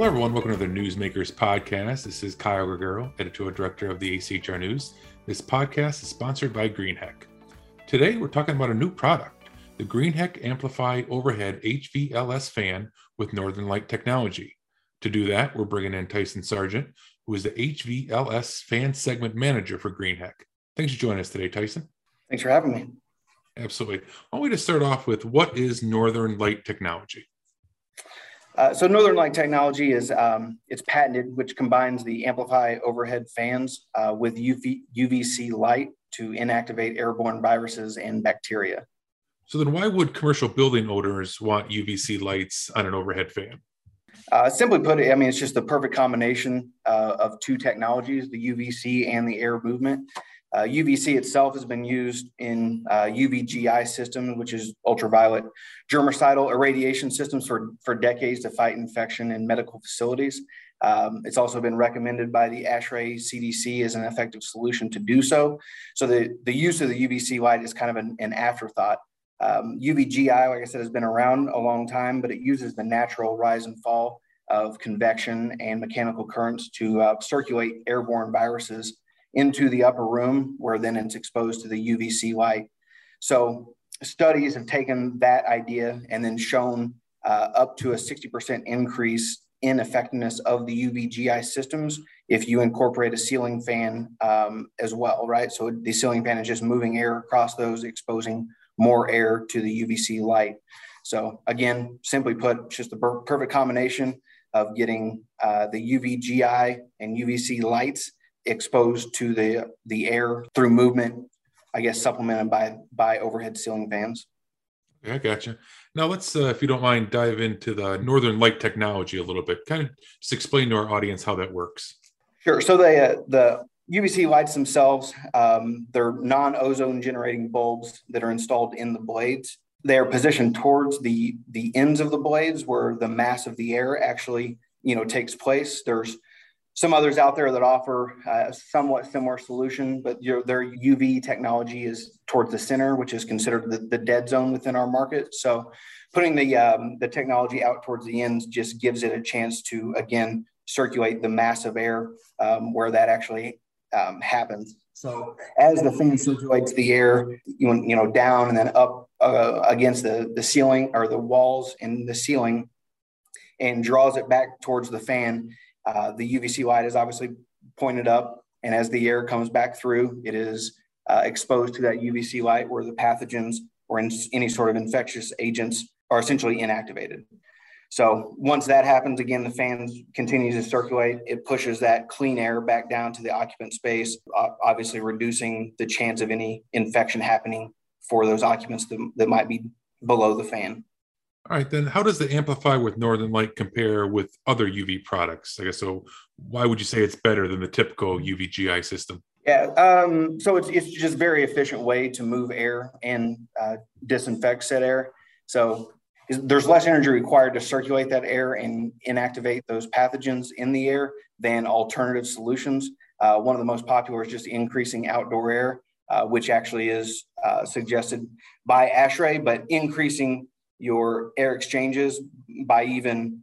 Hello, everyone. Welcome to the Newsmakers Podcast. This is Kyle Guerrero, Editorial Director of the ACHR News. This podcast is sponsored by Greenheck. Today, we're talking about a new product, the Greenheck Amplify Overhead HVLS fan with Northern Light technology. To do that, we're bringing in Tyson Sargent, who is the HVLS fan segment manager for Greenheck. Thanks for joining us today, Tyson. Thanks for having me. Absolutely. I want you to start off with what is Northern Light technology? So Northern Light technology is it's patented, which combines the Amplify overhead fans with UVC light to inactivate airborne viruses and bacteria. So then why would commercial building owners want UVC lights on an overhead fan? Simply put, it's just the perfect combination of two technologies, the UVC and the air movement. UVC itself has been used in UVGI system, which is ultraviolet germicidal irradiation systems for decades to fight infection in medical facilities. It's also been recommended by the ASHRAE CDC as an effective solution to do so. So the use of the UVC light is kind of an afterthought. UVGI, like I said, has been around a long time, but it uses the natural rise and fall of convection and mechanical currents to circulate airborne viruses into the upper room, where then it's exposed to the UVC light. So studies have taken that idea and then shown up to a 60% increase in effectiveness of the UVGI systems if you incorporate a ceiling fan as well, right? So the ceiling fan is just moving air across those, exposing more air to the UVC light. So again, simply put, it's just the perfect combination of getting the UVGI and UVC lights exposed to the air through movement, I guess, supplemented by overhead ceiling fans. Yeah, I gotcha. Now let's, if you don't mind, dive into the Northern Light technology a little bit. Kind of just explain to our audience how that works. Sure. So the UVC lights themselves, they're non-ozone generating bulbs that are installed in the blades. They are positioned towards the ends of the blades where the mass of the air actually, takes place. There's some others out there that offer a somewhat similar solution, but their UV technology is towards the center, which is considered the dead zone within our market. So putting the technology out towards the ends just gives it a chance to, again, circulate the mass of air where that actually happens. So as the fan circulates the air, down and then up against the ceiling or the walls in the ceiling and draws it back towards the fan, the UVC light is obviously pointed up, and as the air comes back through, it is exposed to that UVC light where the pathogens or any sort of infectious agents are essentially inactivated. So once that happens, again, the fan continues to circulate. It pushes that clean air back down to the occupant space, obviously reducing the chance of any infection happening for those occupants that might be below the fan. All right, then how does the Amplify with Northern Light compare with other UV products? I guess, so why would you say it's better than the typical UVGI system? Yeah, so it's just a very efficient way to move air and disinfect said air. So there's less energy required to circulate that air and inactivate those pathogens in the air than alternative solutions. One of the most popular is just increasing outdoor air, which actually is suggested by ASHRAE, but increasing your air exchanges by even,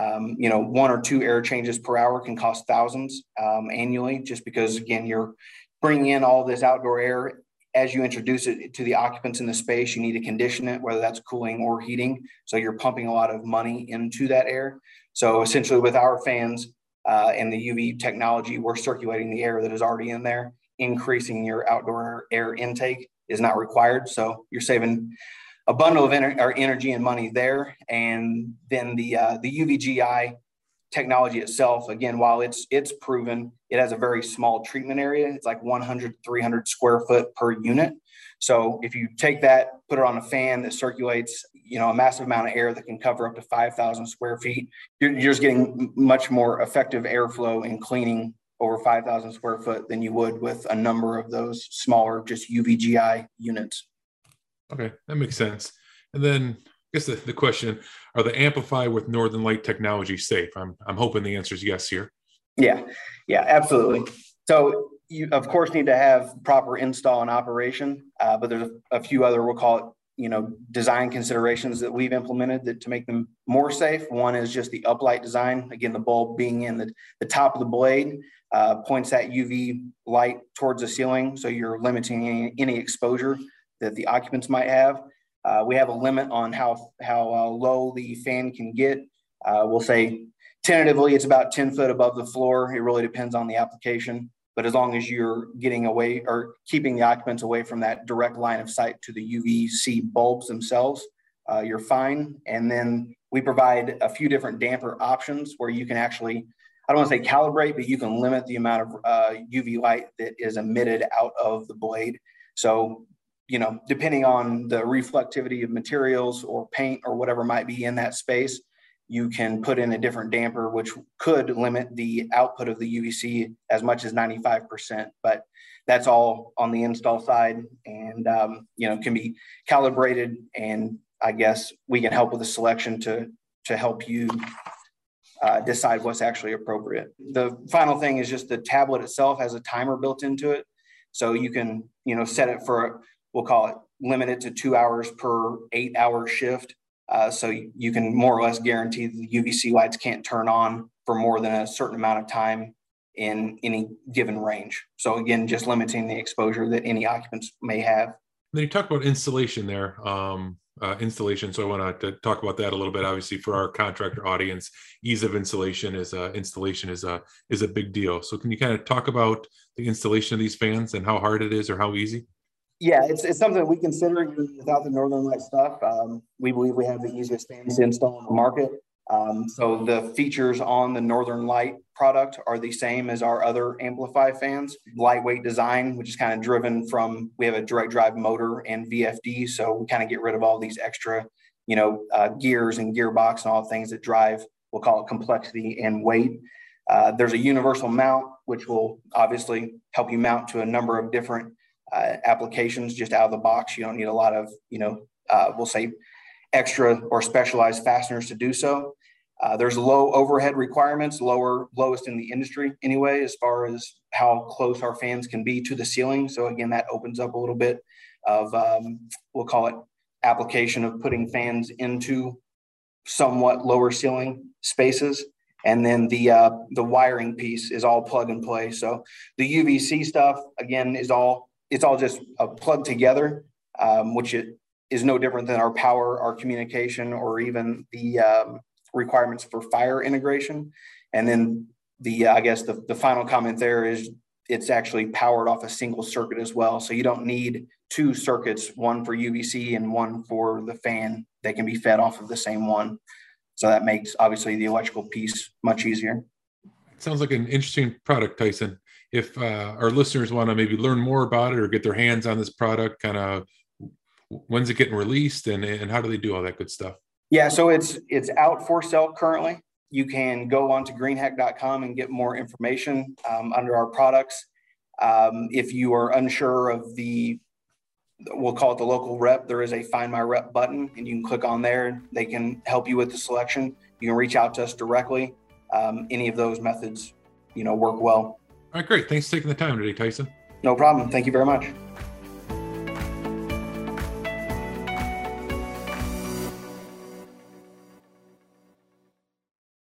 1 or 2 air changes per hour can cost thousands annually, just because, again, you're bringing in all this outdoor air. As you introduce it to the occupants in the space, you need to condition it, whether that's cooling or heating. So you're pumping a lot of money into that air. So essentially with our fans and the UV technology, we're circulating the air that is already in there. Increasing your outdoor air intake is not required. So you're saving a bundle of energy and money there. And then the UVGI technology itself, again, while it's proven, it has a very small treatment area. It's like 100, 300 square foot per unit. So if you take that, put it on a fan that circulates, a massive amount of air that can cover up to 5,000 square feet, you're just getting much more effective airflow and cleaning over 5,000 square foot than you would with a number of those smaller, just UVGI units. Okay, that makes sense. And then I guess the question, are the Amplify with Northern Light technology safe? I'm hoping the answer is yes here. Yeah, absolutely. So you, of course, need to have proper install and operation, but there's a few other, we'll call it design considerations that we've implemented to make them more safe. One is just the uplight design. Again, the bulb being in the top of the blade points that UV light towards the ceiling, so you're limiting any exposure that the occupants might have. We have a limit on how low the fan can get. We'll say tentatively it's about 10 foot above the floor. It really depends on the application, but as long as you're getting away or keeping the occupants away from that direct line of sight to the UVC bulbs themselves, you're fine. And then we provide a few different damper options where you can actually, I don't want to say calibrate, but you can limit the amount of UV light that is emitted out of the blade. So, depending on the reflectivity of materials or paint or whatever might be in that space, you can put in a different damper, which could limit the output of the UVC as much as 95%. But that's all on the install side and, can be calibrated. And I guess we can help with the selection to help you decide what's actually appropriate. The final thing is just the tablet itself has a timer built into it. So you can, set it for, we'll call it, limit it to 2 hours per 8-hour shift. So you can more or less guarantee the UVC lights can't turn on for more than a certain amount of time in any given range. So again, just limiting the exposure that any occupants may have. Then you talk about installation there, installation. So I want to talk about that a little bit. Obviously, for our contractor audience, ease of installation is a big deal. So can you kind of talk about the installation of these fans and how hard it is or how easy? Yeah, it's something we consider without the Northern Light stuff. We believe we have the easiest fans to install in the market. So the features on the Northern Light product are the same as our other Amplify fans. Lightweight design, which is kind of driven from, we have a direct drive motor and VFD. So we kind of get rid of all these extra, gears and gearbox and all things that drive, we'll call it complexity and weight. There's a universal mount, which will obviously help you mount to a number of different applications just out of the box. You don't need a lot of, we'll say extra or specialized fasteners to do so. There's low overhead requirements, lowest in the industry anyway, as far as how close our fans can be to the ceiling. So again, that opens up a little bit of, we'll call it application of putting fans into somewhat lower ceiling spaces. And then the wiring piece is all plug and play. So the UVC stuff, again, it's all just plugged together, which it is no different than our power, our communication, or even the requirements for fire integration. And then the final comment there is it's actually powered off a single circuit as well. So you don't need two circuits, one for UVC and one for the fan. They can be fed off of the same one. So that makes obviously the electrical piece much easier. It sounds like an interesting product, Tyson. If our listeners want to maybe learn more about it or get their hands on this product, kind of when's it getting released and how do they do all that good stuff? Yeah, so it's out for sale currently. You can go on to greenheck.com and get more information under our products. If you are unsure of we'll call it the local rep, there is a Find My Rep button and you can click on there. They can help you with the selection. You can reach out to us directly. Any of those methods, work well. All right, great. Thanks for taking the time today, Tyson. No problem. Thank you very much.